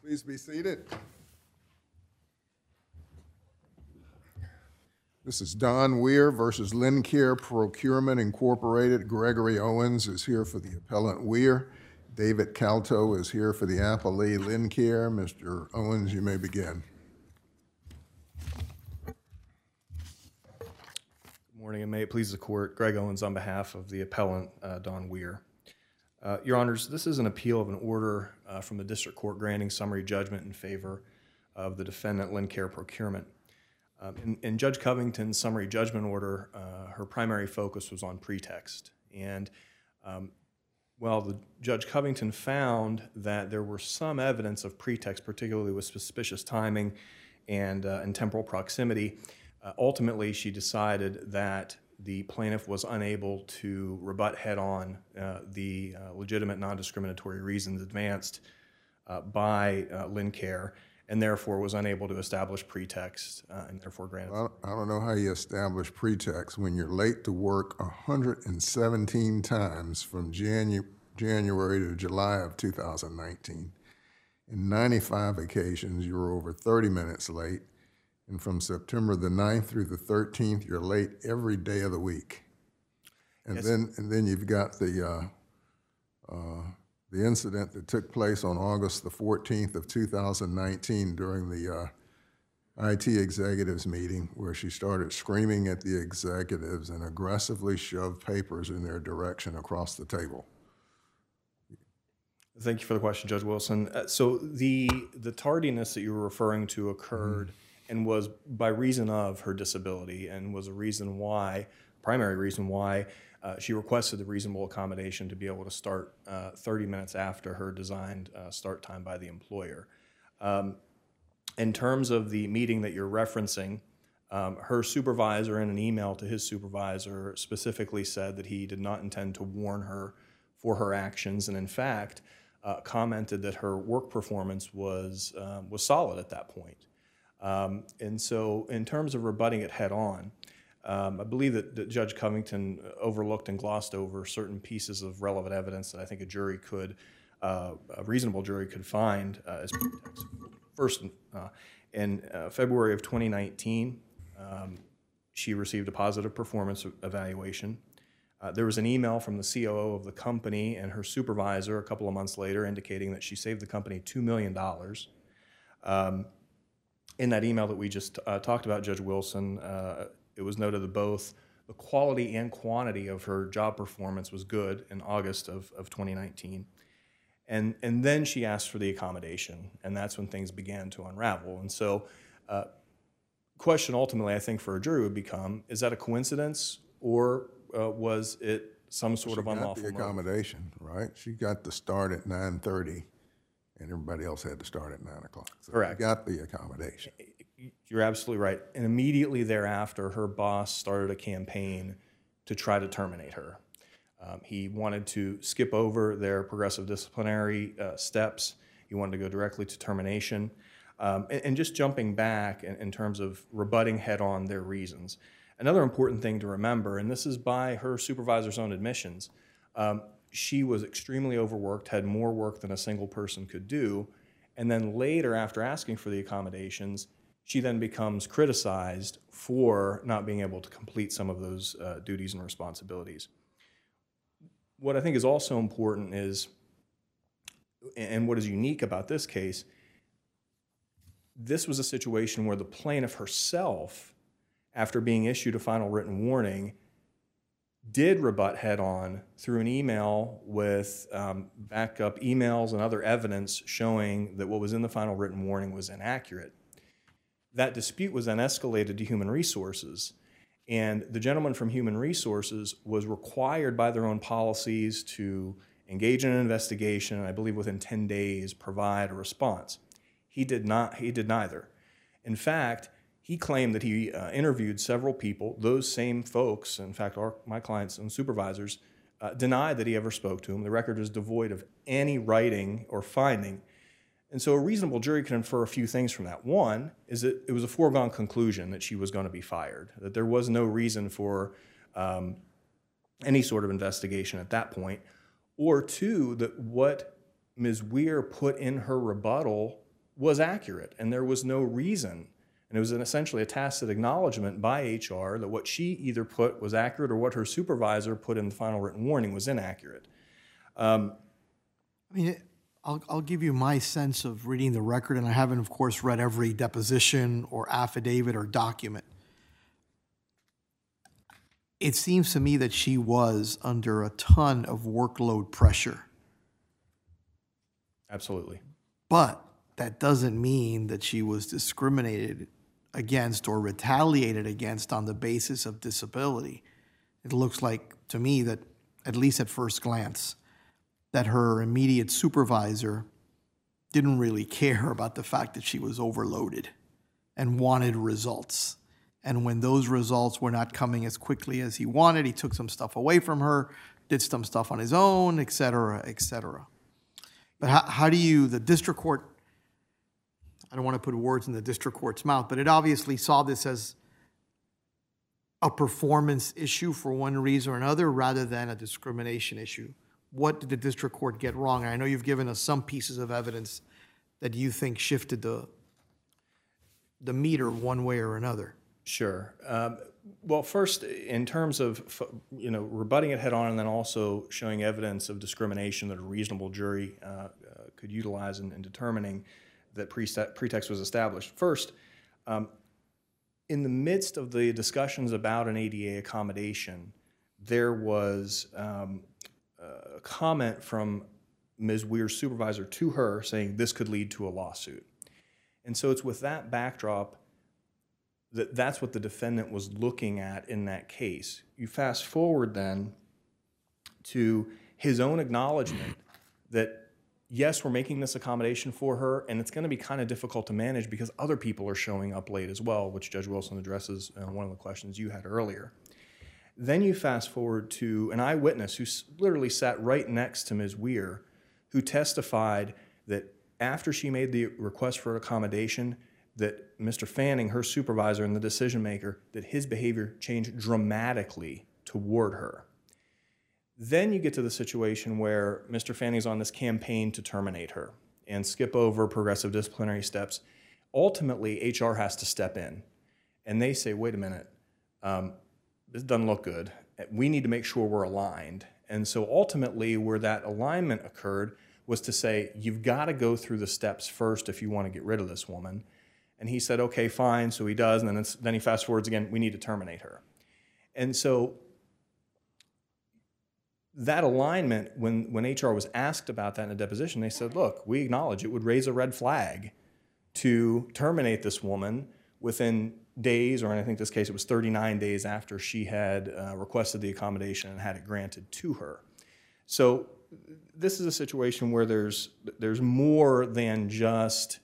Please be seated. This is Don Weir versus Lincare Procurement Incorporated. Gregory Owens is here for the appellant Weir. David Calto is here for the appellee Lincare. Mr. Owens, you may begin. Good morning, and may it please the court. Greg Owens on behalf of the appellant, Don Weir. Your Honors, this is an appeal of an order from the district court granting summary judgment in favor of the defendant, Lincare Procurement. In Judge Covington's summary judgment order, her primary focus was on pretext. And while the Judge Covington found that there were some evidence of pretext, particularly with suspicious timing and temporal proximity, ultimately she decided that the plaintiff was unable to rebut head-on the legitimate non-discriminatory reasons advanced by Lincare, and therefore was unable to establish pretext and therefore granted. Well, I don't know how you establish pretext when you're late to work 117 times from January to July of 2019. In 95 occasions, you were over 30 minutes late. And from September the 9th through the 13th, you're late every day of the week. And Yes. then you've got the incident that took place on August the 14th of 2019 during the IT executives meeting, where she started screaming at the executives and aggressively shoved papers in their direction across the table. Thank you for the question, Judge Wilson. So the tardiness that you were referring to occurred and was by reason of her disability, and was a reason why, primary reason why, she requested the reasonable accommodation to be able to start 30 minutes after her designed start time by the employer. In terms of the meeting that you're referencing, her supervisor, in an email to his supervisor, specifically said that he did not intend to warn her for her actions, and in fact commented that her work performance was solid at that point. And so in terms of rebutting it head on, I believe that Judge Covington overlooked and glossed over certain pieces of relevant evidence that I think a reasonable jury could find as pretext. First, in February of 2019, she received a positive performance evaluation. There was an email from the COO of the company and her supervisor a couple of months later indicating that she saved the company $2 million. In that email that we just talked about, Judge Wilson, it was noted that both the quality and quantity of her job performance was good in August of 2019. And then she asked for the accommodation, and that's when things began to unravel. And so question ultimately, I think, for a jury would become, is that a coincidence, or was it some sort of unlawful She got the accommodation, right? She got to start at 9:30. And everybody else had to start at 9 o'clock. So correct. She got the accommodation. You're absolutely right. And immediately thereafter, her boss started a campaign to try to terminate her. He wanted to skip over their progressive disciplinary steps. He wanted to go directly to termination. And just jumping back in terms of rebutting head-on their reasons. Another important thing to remember, and this is by her supervisor's own admissions, she was extremely overworked, had more work than a single person could do, and then later, after asking for the accommodations, she then becomes criticized for not being able to complete some of those duties and responsibilities. What I think is also important is, and what is unique about this case, this was a situation where the plaintiff herself, after being issued a final written warning, did rebut head-on through an email with backup emails and other evidence showing that what was in the final written warning was inaccurate. That dispute was then escalated to Human Resources, and the gentleman from Human Resources was required by their own policies to engage in an investigation, and I believe within 10 days provide a response. He did neither. In fact, he claimed that he interviewed several people. Those same folks, in fact, my clients and supervisors, denied that he ever spoke to him. The record is devoid of any writing or finding. And so a reasonable jury can infer a few things from that. One is that it was a foregone conclusion that she was going to be fired, that there was no reason for any sort of investigation at that point. Or two, that what Ms. Weir put in her rebuttal was accurate, and there was no reason. And it was essentially a tacit acknowledgement by HR that what she either put was accurate or what her supervisor put in the final written warning was inaccurate. I mean, I'll give you my sense of reading the record, and I haven't, of course, read every deposition or affidavit or document. It seems to me that she was under a ton of workload pressure. Absolutely. But that doesn't mean that she was discriminated against or retaliated against on the basis of disability. It looks like to me that, at least at first glance, that her immediate supervisor didn't really care about the fact that she was overloaded and wanted results. And when those results were not coming as quickly as he wanted, he took some stuff away from her, did some stuff on his own, et cetera, et cetera. But how do you, the district court, I don't want to put words in the district court's mouth, but it obviously saw this as a performance issue for one reason or another rather than a discrimination issue. What did the district court get wrong? And I know you've given us some pieces of evidence that you think shifted the meter one way or another. Sure. Well, first, in terms of rebutting it head on, and then also showing evidence of discrimination that a reasonable jury could utilize in determining that pretext was established. First, in the midst of the discussions about an ADA accommodation, there was a comment from Ms. Weir's supervisor to her saying this could lead to a lawsuit. And so it's with that backdrop that's what the defendant was looking at in that case. You fast forward then to his own acknowledgement that, yes, we're making this accommodation for her, and it's going to be kind of difficult to manage because other people are showing up late as well, which Judge Wilson addresses in one of the questions you had earlier. Then you fast forward to an eyewitness who literally sat right next to Ms. Weir, who testified that after she made the request for accommodation, that Mr. Fanning, her supervisor and the decision maker, that his behavior changed dramatically toward her. Then you get to the situation where Mr. Fanning's on this campaign to terminate her and skip over progressive disciplinary steps. Ultimately, HR has to step in, and they say, wait a minute, this doesn't look good. We need to make sure we're aligned. And so ultimately, where that alignment occurred was to say, you've got to go through the steps first if you want to get rid of this woman. And he said, okay, fine. So he does. And then he fast forwards again, we need to terminate her. And so that alignment, when HR was asked about that in a deposition, they said, look, we acknowledge it would raise a red flag to terminate this woman within days, or in I think this case it was 39 days after she had requested the accommodation and had it granted to her. So this is a situation where there's more than just,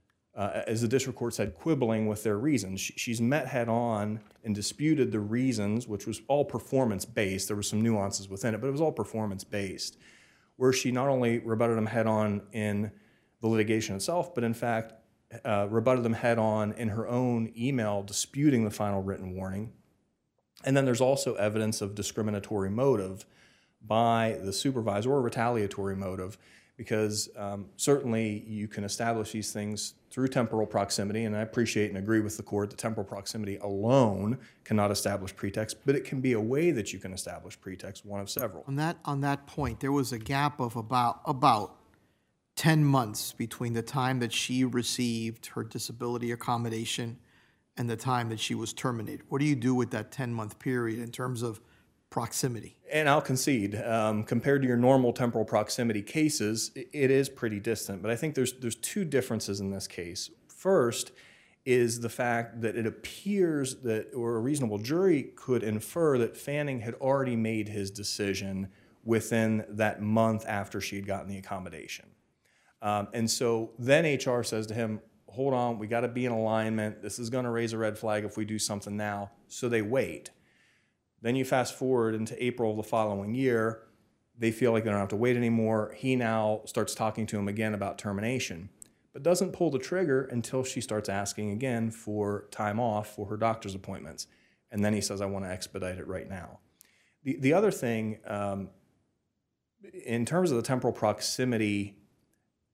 as the district court said, quibbling with their reasons. She's met head on and disputed the reasons, which was all performance-based. There were some nuances within it, but it was all performance-based, where she not only rebutted them head on in the litigation itself, but in fact rebutted them head on in her own email disputing the final written warning. And then there's also evidence of discriminatory motive by the supervisor or retaliatory motive, because certainly you can establish these things through temporal proximity, and I appreciate and agree with the court that temporal proximity alone cannot establish pretext, but it can be a way that you can establish pretext, one of several. On that point, there was a gap of about 10 months between the time that she received her disability accommodation and the time that she was terminated. What do you do with that 10-month period in terms of proximity? And I'll concede, compared to your normal temporal proximity cases, it is pretty distant. But I think there's two differences in this case. First is the fact that it appears that, or a reasonable jury could infer that Fanning had already made his decision within that month after she had gotten the accommodation. And so then HR says to him, hold on, we got to be in alignment. This is going to raise a red flag if we do something now. So they wait. Then you fast forward into April of the following year. They feel like they don't have to wait anymore. He now starts talking to him again about termination, but doesn't pull the trigger until she starts asking again for time off for her doctor's appointments. And then he says, I want to expedite it right now. The other thing, in terms of the temporal proximity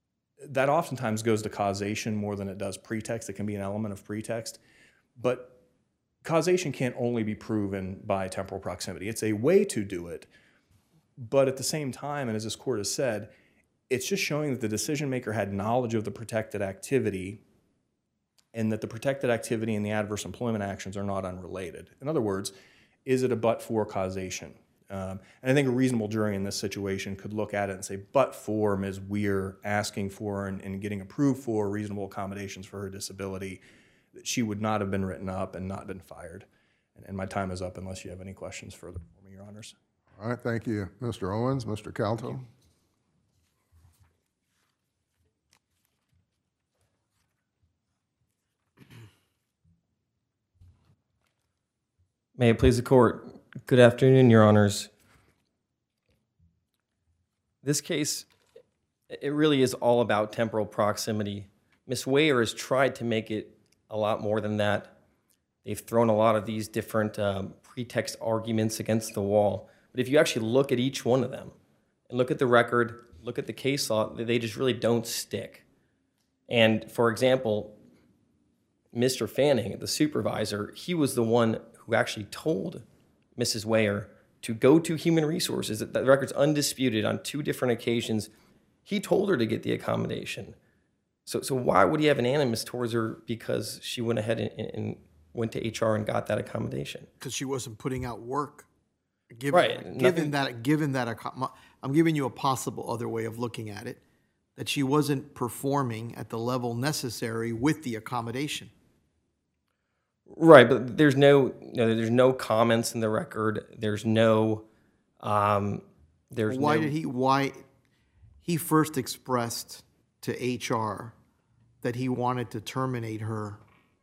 that oftentimes goes to causation more than it does pretext. It can be an element of pretext, but causation can't only be proven by temporal proximity. It's a way to do it, but at the same time, and as this court has said, it's just showing that the decision maker had knowledge of the protected activity and that the protected activity and the adverse employment actions are not unrelated. In other words, is it a but-for causation? And I think a reasonable jury in this situation could look at it and say, but for Ms. Weir asking for and getting approved for reasonable accommodations for her disability, that she would not have been written up and not been fired. And my time is up unless you have any questions further for me, Your Honors. All right, thank you, Mr. Owens. Mr. Calto? May it please the court. Good afternoon, Your Honors. This case, it really is all about temporal proximity. Ms. Weir has tried to make it a lot more than that. They've thrown a lot of these different pretext arguments against the wall. But if you actually look at each one of them and look at the record, look at the case law, they just really don't stick. And for example, Mr. Fanning, the supervisor, he was the one who actually told Mrs. Weir to go to Human Resources. The record's undisputed on 2 different occasions. He told her to get the accommodation. So why would he have an animus towards her because she went ahead and went to HR and got that accommodation? Because she wasn't putting out work. Right. Given that, I'm giving you a possible other way of looking at it, that she wasn't performing at the level necessary with the accommodation. Right, but there's no comments in the record. There's no, Why he first expressed to HR that he wanted to terminate her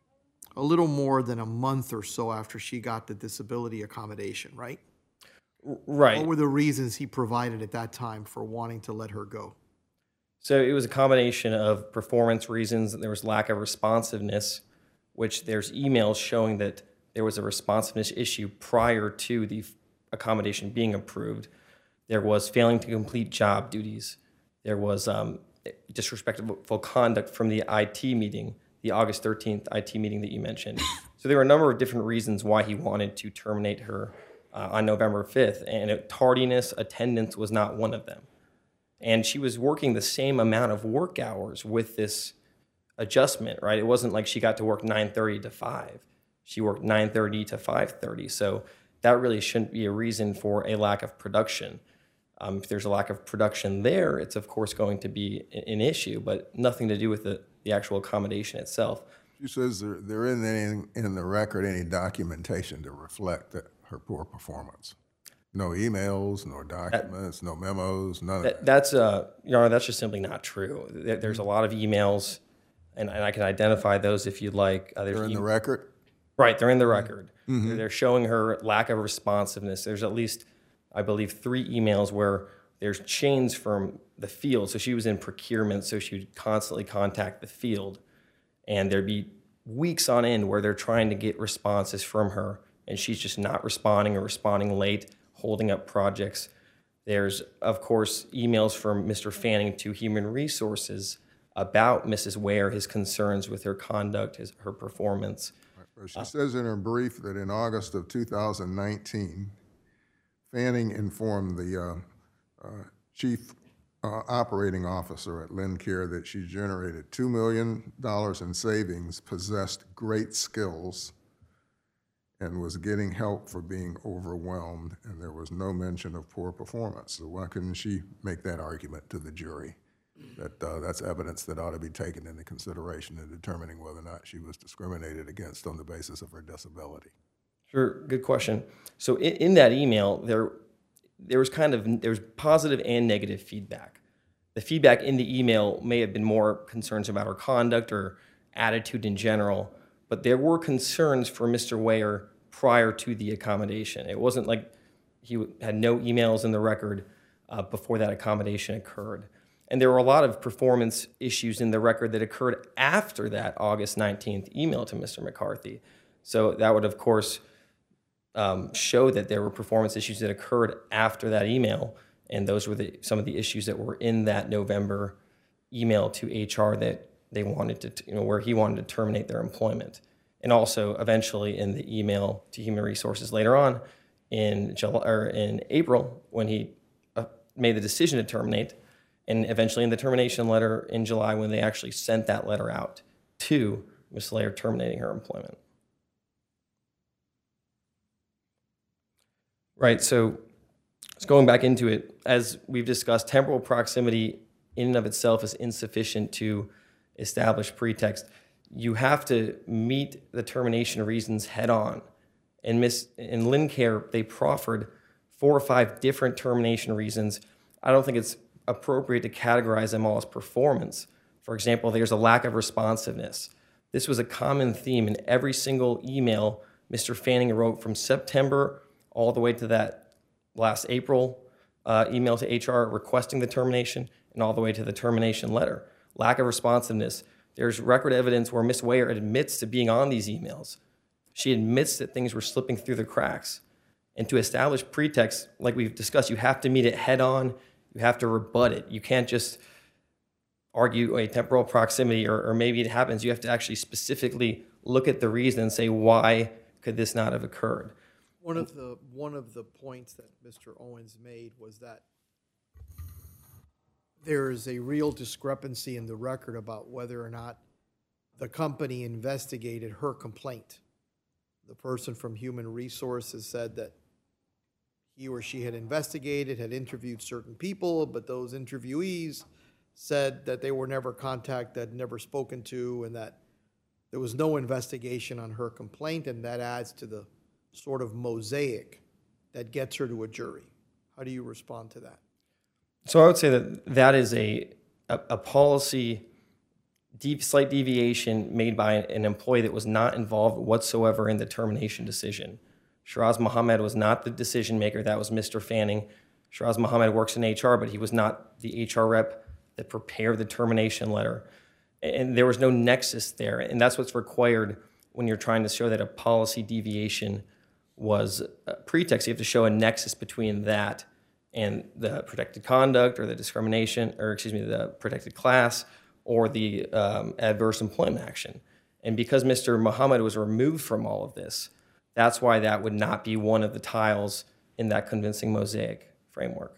a little more than a month or so after she got the disability accommodation, right? Right. What were the reasons he provided at that time for wanting to let her go? So it was a combination of performance reasons. There was lack of responsiveness, which there's emails showing that there was a responsiveness issue prior to the accommodation being approved. There was failing to complete job duties. There was disrespectful conduct from the IT meeting, the August 13th IT meeting that you mentioned. So there were a number of different reasons why he wanted to terminate her on November 5th, and tardiness, attendance was not one of them. And she was working the same amount of work hours with this adjustment, right? It wasn't like she got to work 9:30 to 5. She worked 9:30 to 5:30. So that really shouldn't be a reason for a lack of production. If there's a lack of production there, it's of course going to be an issue, but nothing to do with the actual accommodation itself. She says there isn't any in the record any documentation to reflect her poor performance. No emails, no documents, no memos, none of that. That's Your Honor, that's just simply not true. There's a lot of emails, and I can identify those if you'd like. They're in the record? Right, they're in the record. Mm-hmm. They're showing her lack of responsiveness. There's at least, I believe, 3 emails where there's chains from the field. So she was in procurement, so she would constantly contact the field. And there'd be weeks on end where they're trying to get responses from her, and she's just not responding or responding late, holding up projects. There's, of course, emails from Mr. Fanning to Human Resources about Mrs. Weir, his concerns with her conduct, her performance. She says in her brief that in August of 2019, Fanning informed the chief operating officer at Lincare that she generated $2 million in savings, possessed great skills, and was getting help for being overwhelmed, and there was no mention of poor performance. So why couldn't she make that argument to the jury that that's evidence that ought to be taken into consideration in determining whether or not she was discriminated against on the basis of her disability? Sure, good question. So in that email, there was positive and negative feedback. The feedback in the email may have been more concerns about her conduct or attitude in general, but there were concerns for Mr. Weir prior to the accommodation. It wasn't like he had no emails in the record before that accommodation occurred. And there were a lot of performance issues in the record that occurred after that August 19th email to Mr. McCarthy. So that would, of course, show that there were performance issues that occurred after that email, and those were some of the issues that were in that November email to HR that they wanted to, where he wanted to terminate their employment. And also eventually in the email to Human Resources later on in July, or in April, when he made the decision to terminate, and eventually in the termination letter in July when they actually sent that letter out to Ms. Slayer terminating her employment. Right, so going back into it, as we've discussed, temporal proximity in and of itself is insufficient to establish pretext. You have to meet the termination reasons head on. In Lincare, they proffered 4 or 5 different termination reasons. I don't think it's appropriate to categorize them all as performance. For example, there's a lack of responsiveness. This was a common theme in every single email Mr. Fanning wrote from September all the way to that last April email to HR requesting the termination, and all the way to the termination letter. Lack of responsiveness. There's record evidence where Ms. Weyer admits to being on these emails. She admits that things were slipping through the cracks. And to establish pretext, like we've discussed, you have to meet it head on. You have to rebut it. You can't just argue a temporal proximity, or maybe it happens. You have to actually specifically look at the reason and say, why could this not have occurred? One of the points that Mr. Owens made was that there is a real discrepancy in the record about whether or not the company investigated her complaint. The person from Human Resources said that he or she had investigated, had interviewed certain people, but those interviewees said that they were never contacted, never spoken to, and that there was no investigation on her complaint, and that adds to the sort of mosaic that gets her to a jury. How do you respond to that? So I would say that that is a policy slight deviation made by an employee that was not involved whatsoever in the termination decision. Shiraz Mohammed was not the decision maker. That was Mr. Fanning. Shiraz Mohammed works in HR, but he was not the HR rep that prepared the termination letter. And there was no nexus there. And that's what's required when you're trying to show that a policy deviation was a pretext. You have to show a nexus between that and the protected conduct, or the discrimination, or excuse me, the protected class, or the adverse employment action. And because Mr. Mohammed was removed from all of this, that's why that would not be one of the tiles in that convincing mosaic framework.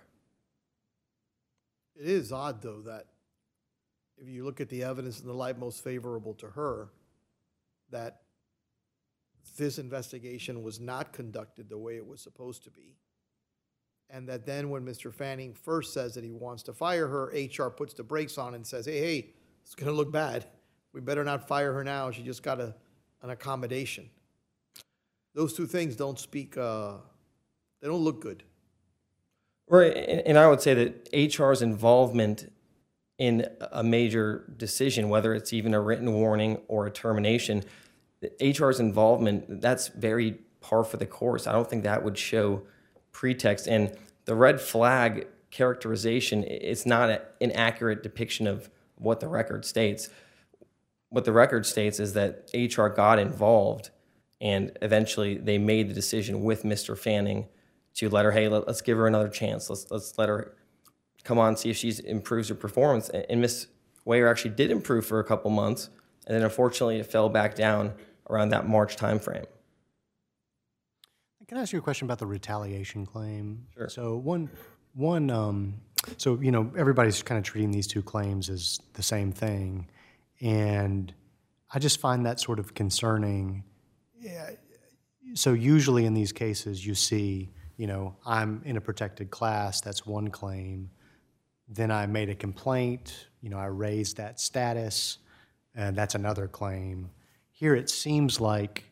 It is odd, though, that if you look at the evidence in the light most favorable to her, that this investigation was not conducted the way it was supposed to be. And that then when Mr. Fanning first says that he wants to fire her, HR puts the brakes on and says, hey, it's going to look bad. We better not fire her now. She just got an accommodation. Those two things don't speak, they don't look good. Right, and I would say that HR's involvement in a major decision, whether it's even a written warning or a termination, HR's involvement, that's very par for the course. I don't think that would show pretext. And the red flag characterization, it's not an accurate depiction of what the record states. What the record states is that HR got involved, and eventually they made the decision with Mr. Fanning to let her, hey, let's give her another chance. Let's let her come on, see if she improves her performance. And Ms. Weyer actually did improve for a couple months, and then unfortunately it fell back down around that March timeframe. Can I ask you a question about the retaliation claim? Sure. So so everybody's kind of treating these two claims as the same thing, and I just find that sort of concerning. So usually in these cases, you see, I'm in a protected class. That's one claim. Then I made a complaint. I raised that status, and that's another claim. Here it seems like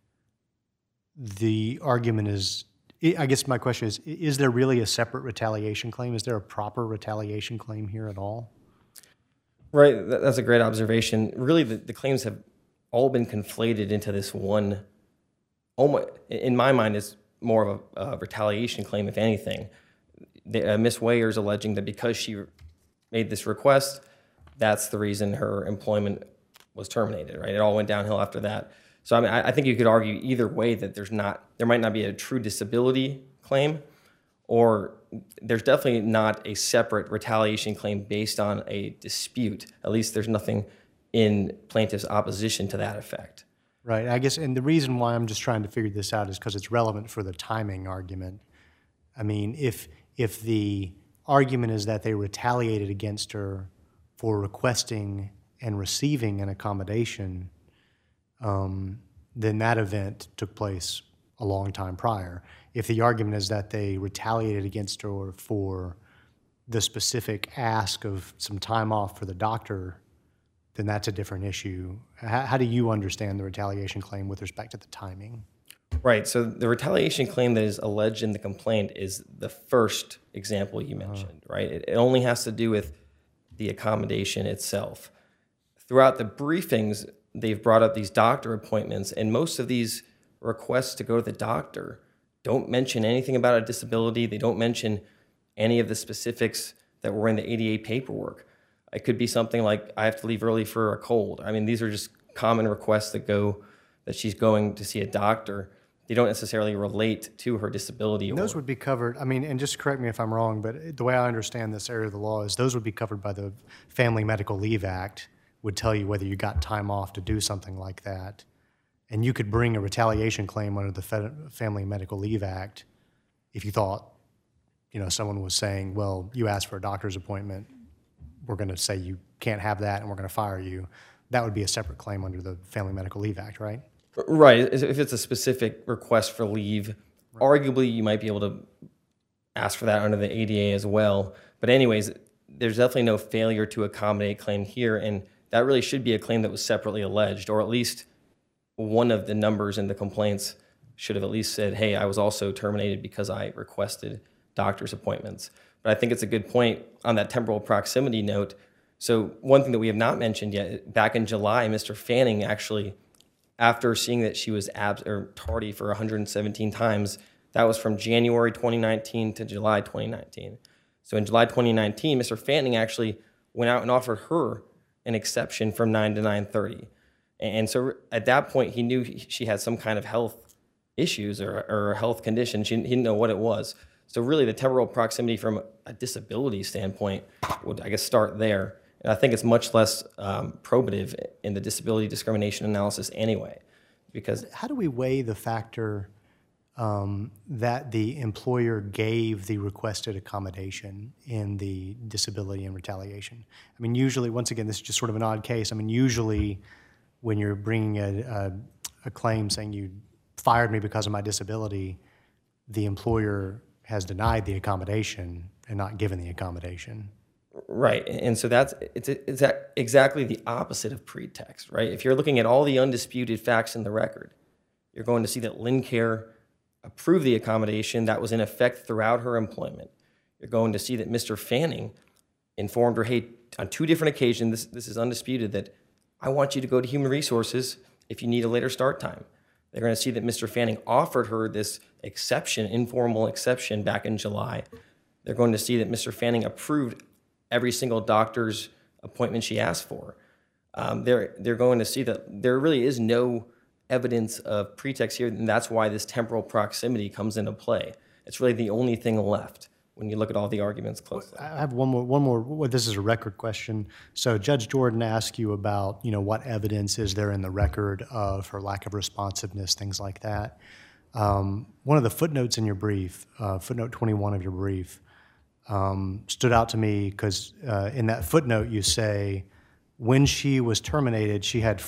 the argument is, I guess my question is there really a separate retaliation claim? Is there a proper retaliation claim here at all? Right, that's a great observation. Really, the claims have all been conflated into this one, in my mind, is more of a retaliation claim, if anything. Ms. Weyer is alleging that because she made this request, that's the reason her employment was terminated, right? It all went downhill after that. So I think you could argue either way that there might not be a true disability claim, or there's definitely not a separate retaliation claim based on a dispute. At least there's nothing in plaintiff's opposition to that effect. Right. I guess, and the reason why I'm just trying to figure this out is because it's relevant for the timing argument. I mean, if the argument is that they retaliated against her for requesting and receiving an accommodation, then that event took place a long time prior. If the argument is that they retaliated against her for the specific ask of some time off for the doctor, then that's a different issue. How do you understand the retaliation claim with respect to the timing? Right. So the retaliation claim that is alleged in the complaint is the first example you mentioned, right? It only has to do with the accommodation itself. Throughout the briefings, they've brought up these doctor appointments, and most of these requests to go to the doctor don't mention anything about a disability. They don't mention any of the specifics that were in the ADA paperwork. It could be something like, I have to leave early for a cold. I mean, these are just common requests that she's going to see a doctor. They don't necessarily relate to her disability. And those would be covered, I mean, and just correct me if I'm wrong, but the way I understand this area of the law is those would be covered by the Family Medical Leave Act, would tell you whether you got time off to do something like that. And you could bring a retaliation claim under the Family Medical Leave Act if you thought, someone was saying, well, you asked for a doctor's appointment, we're going to say you can't have that and we're going to fire you. That would be a separate claim under the Family Medical Leave Act, right? Right. If it's a specific request for leave, arguably you might be able to ask for that under the ADA as well. But anyways, there's definitely no failure to accommodate claim here, and that really should be a claim that was separately alleged, or at least one of the numbers in the complaints should have at least said, hey, I was also terminated because I requested doctor's appointments. But I think it's a good point on that temporal proximity note. So one thing that we have not mentioned yet, back in July, Mr. Fanning actually, after seeing that she was tardy for 117 times, that was from January 2019 to July 2019. So in July 2019, Mr. Fanning actually went out and offered her an exception from 9 to 9:30. And so at that point, he knew she had some kind of health issues or a health condition. He didn't know what it was. So really, the temporal proximity from a disability standpoint would, I guess, start there. And I think it's much less probative in the disability discrimination analysis anyway. Because how do we weigh the factor that the employer gave the requested accommodation in the disability and retaliation? I mean, usually, once again, this is just sort of an odd case. I mean, usually when you're bringing a claim saying you fired me because of my disability, the employer has denied the accommodation and not given the accommodation. Right, and so it's exactly the opposite of pretext, right? If you're looking at all the undisputed facts in the record, you're going to see that Lincare approved the accommodation that was in effect throughout her employment. You're going to see that Mr. Fanning informed her, hey, on 2 different occasions, this is undisputed, that I want you to go to Human Resources if you need a later start time. They're going to see that Mr. Fanning offered her this exception, informal exception, back in July. They're going to see that Mr. Fanning approved every single doctor's appointment she asked for. They're going to see that there really is no evidence of pretext here, and that's why this temporal proximity comes into play. It's really the only thing left when you look at all the arguments closely. I have one more. Well, this is a record question. So Judge Jordan asked you about, what evidence is there in the record of her lack of responsiveness, things like that. One of the footnotes in your brief, footnote 21 of your brief, stood out to me because in that footnote you say when she was terminated, she had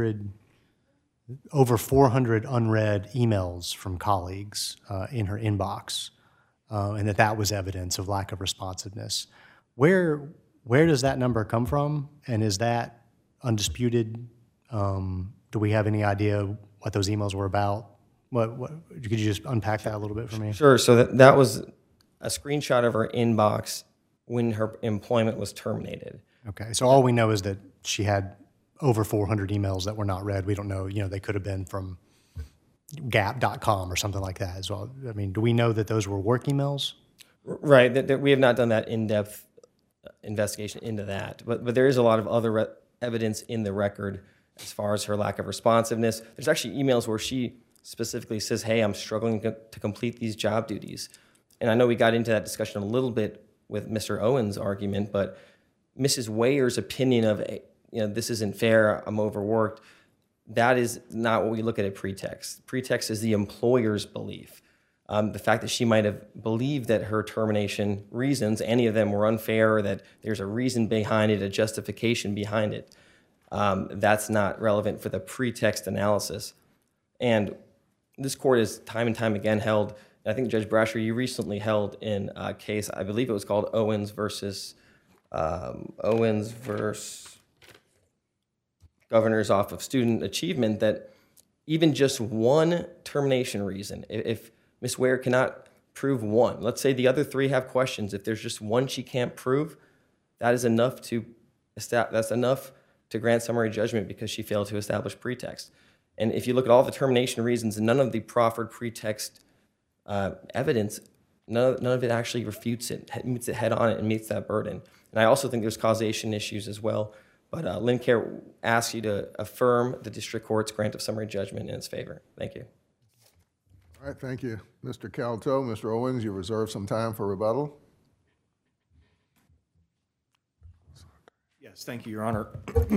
over 400 unread emails from colleagues in her inbox, and that was evidence of lack of responsiveness. Where does that number come from, and is that undisputed? Do we have any idea what those emails were about? Could you just unpack that a little bit for me? Sure. So that was a screenshot of her inbox when her employment was terminated. Okay. So all we know is that she had over 400 emails that were not read. We don't know, they could have been from gap.com or something like that as well. I mean, do we know that those were work emails? Right. That we have not done that in-depth investigation into that. But there is a lot of other evidence in the record as far as her lack of responsiveness. There's actually emails where she specifically says, hey, I'm struggling to complete these job duties. and I know we got into that discussion a little bit with Mr. Owen's argument, but Mrs. Wayer's opinion of, this isn't fair, I'm overworked, that is not what we look at a pretext. Pretext is the employer's belief. The fact that she might have believed that her termination reasons, any of them were unfair, or that there's a reason behind it, a justification behind it, that's not relevant for the pretext analysis. And this court has time and time again held, and I think Judge Brasher, you recently held in a case, I believe it was called Owens versus Governor's Office of Student Achievement, that even just one termination reason, if Ms. Wayer cannot prove one, let's say the other three have questions, if there's just one she can't prove, that is enough that's enough to grant summary judgment because she failed to establish pretext. And if you look at all the termination reasons, none of the proffered pretext evidence, none of it actually refutes it, meets it head on and meets that burden. And I also think there's causation issues as well. But Lincare asks you to affirm the district court's grant of summary judgment in its favor. Thank you. All right, thank you. Mr. Calto, Mr. Owens, you reserve some time for rebuttal. Yes, thank you, Your Honor.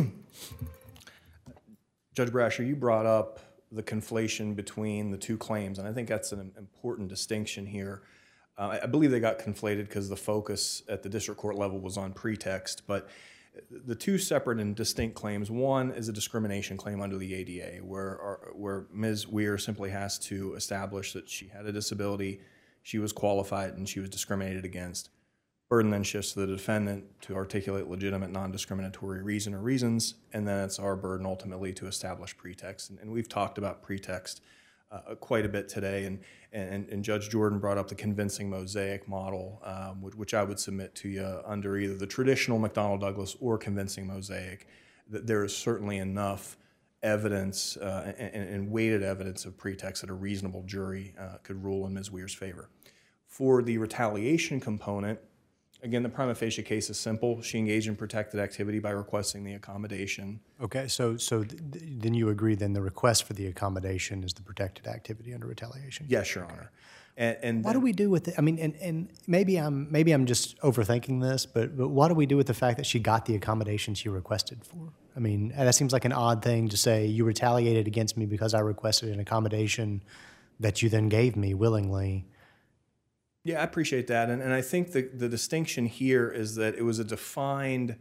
Judge Brasher, you brought up the conflation between the two claims, and I think that's an important distinction here. I believe they got conflated because the focus at the district court level was on pretext, but the two separate and distinct claims, one is a discrimination claim under the ADA, where Ms. Weir simply has to establish that she had a disability, she was qualified, and she was discriminated against. Burden then shifts to the defendant to articulate legitimate non-discriminatory reason or reasons, and then it's our burden ultimately to establish pretext. And we've talked about pretext quite a bit today, and Judge Jordan brought up the convincing mosaic model, which I would submit to you under either the traditional McDonnell Douglas or convincing mosaic, that there is certainly enough evidence and weighted evidence of pretext that a reasonable jury could rule in Ms. Weir's favor. For the retaliation component, again, the prima facie case is simple. She engaged in protected activity by requesting the accommodation. Okay, so then you agree then the request for the accommodation is the protected activity under retaliation? Yes, Your Honor. And what do we do with it? I mean, and maybe I'm just overthinking this, but what do we do with the fact that she got the accommodation she requested for? I mean, that seems like an odd thing to say. You retaliated against me because I requested an accommodation that you then gave me willingly. Yeah, I appreciate that. And I think the distinction here is that it was a defined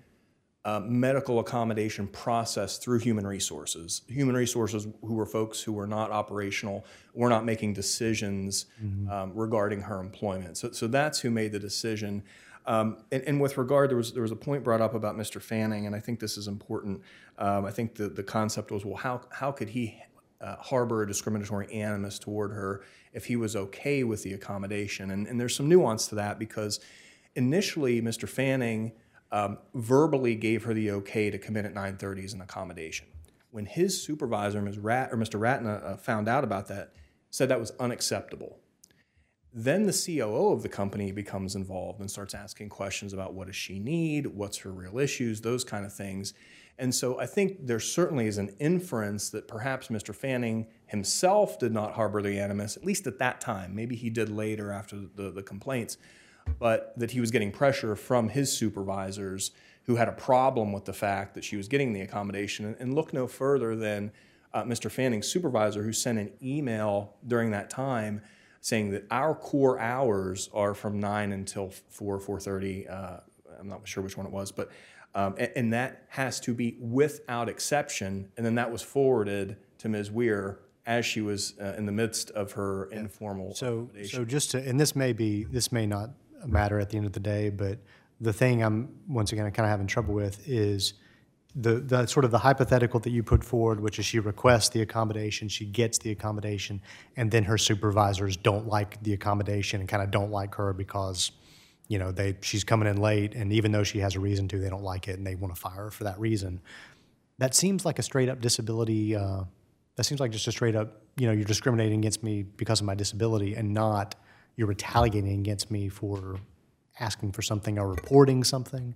medical accommodation process through human resources. Human resources who were folks who were not operational, were not making decisions regarding her employment. So that's who made the decision. And with regard, there was a point brought up about Mr. Fanning, and I think this is important. I think the concept was, well, how could he harbor a discriminatory animus toward her if he was okay with the accommodation? And there's some nuance to that, because initially Mr. Fanning verbally gave her the okay to come in at 9:30 as an accommodation. When his supervisor, Mr. Ratna, found out about that, said that was unacceptable. Then the COO of the company becomes involved and starts asking questions about what does she need, what's her real issues, those kind of things. And so I think there certainly is an inference that perhaps Mr. Fanning himself did not harbor the animus, at least at that time. Maybe he did later after the complaints, but that he was getting pressure from his supervisors who had a problem with the fact that she was getting the accommodation. And look no further than Mr. Fanning's supervisor, who sent an email during that time saying that our core hours are from 9 until 4:30. I'm not sure which one it was, but and that has to be without exception. And then that was forwarded to Ms. Weir as she was in the midst of her informal accommodation. So just to, and this may not matter at the end of the day, but the thing I'm once again kind of having trouble with is the sort of the hypothetical that you put forward, which is she requests the accommodation, she gets the accommodation, and then her supervisors don't like the accommodation and kind of don't like her because, you know, she's coming in late, and even though she has a reason to, they don't like it and they want to fire her for that reason. That seems like a straight up disability. That seems like just a straight up, you know, you're discriminating against me because of my disability, and not you're retaliating against me for asking for something or reporting something.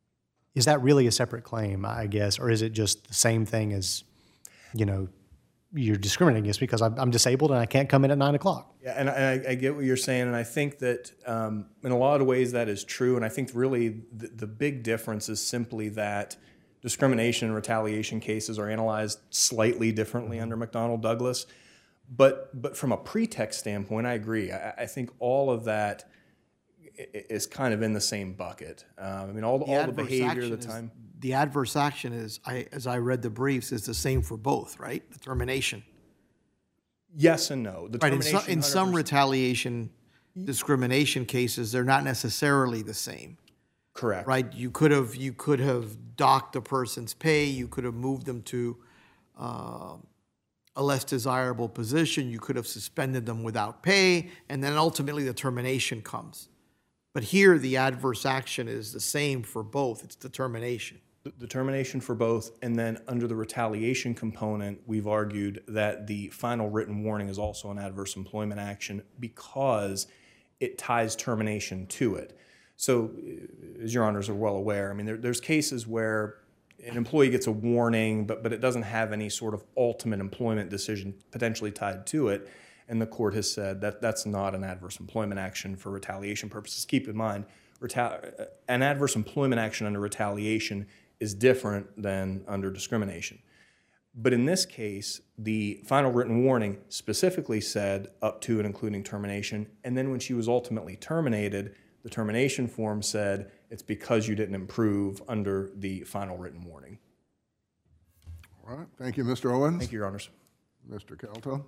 Is that really a separate claim, I guess, or is it just the same thing as, you know, you're discriminating against me because I'm disabled and I can't come in at 9 o'clock. Yeah, and I get what you're saying, and I think that in a lot of ways that is true, and I think really the big difference is simply that discrimination and retaliation cases are analyzed slightly differently under McDonnell Douglas. But from a pretext standpoint, I agree. I think all of that is kind of in the same bucket. I mean, all the behavior, the time. The adverse action is, as I read the briefs, is the same for both, right? The termination. Yes and no. The Right. termination, In some 100%. retaliation discrimination cases, they're not necessarily the same. Correct. Right? You could have docked a person's pay. You could have moved them to a less desirable position. You could have suspended them without pay, and then ultimately the termination comes. But here, the adverse action is the same for both. It's the termination. The termination for both, and then under the retaliation component, we've argued that the final written warning is also an adverse employment action because it ties termination to it. So, as your honors are well aware, I mean, there's cases where an employee gets a warning, but it doesn't have any sort of ultimate employment decision potentially tied to it, and the court has said that that's not an adverse employment action for retaliation purposes. Keep in mind, an adverse employment action under retaliation is different than under discrimination. But in this case, the final written warning specifically said up to and including termination, and then when she was ultimately terminated, the termination form said it's because you didn't improve under the final written warning. All right, thank you, Mr. Owens. Thank you, Your Honors. Mr. Calto.